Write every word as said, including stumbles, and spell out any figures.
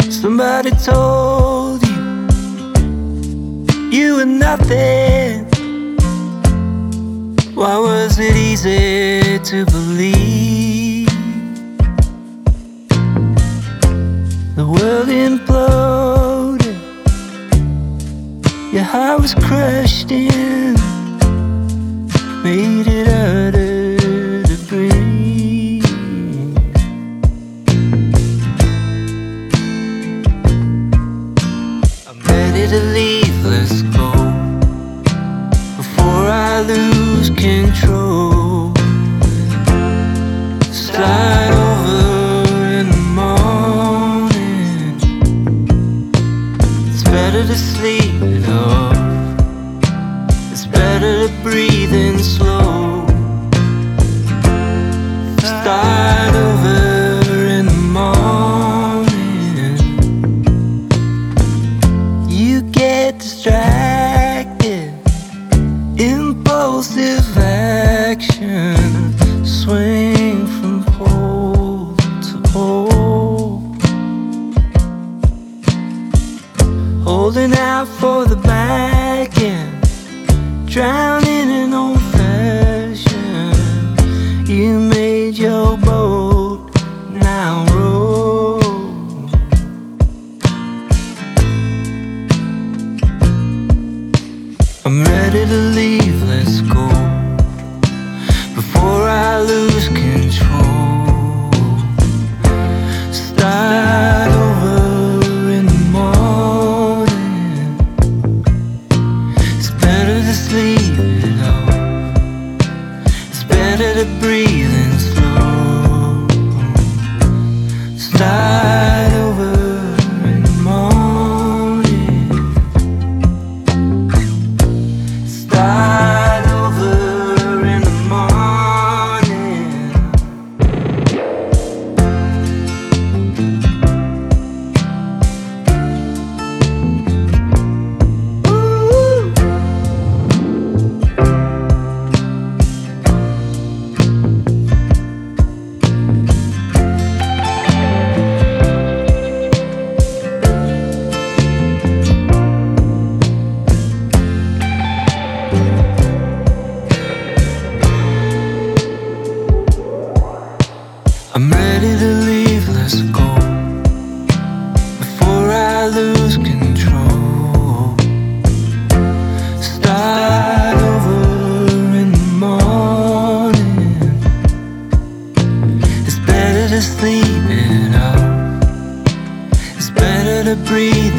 Somebody told you you were nothing. Why was it easy to believe? The world imploded, your heart was crushed in, made it harder to breathe. I'm ready to leave, let's go, before I lose control. Start over in the morning. It's better to sleep it off. It's better to breathe in slow. Start over in the morning. You get distracted, impulsive action, swing from pole to pole, holding out for the back end, drowning in old fashion. You made your boat, now roll. I'm ready to leave, let's go, before I lose control. Start over in the morning. It's better to sleep it off. It's better to breathe in slow. Start over in the morning. Start over in the morning. Ooh. I'm ready to leave, let's go, before I lose control. Start over in the morning. It's better to sleep it off. It's better to breathe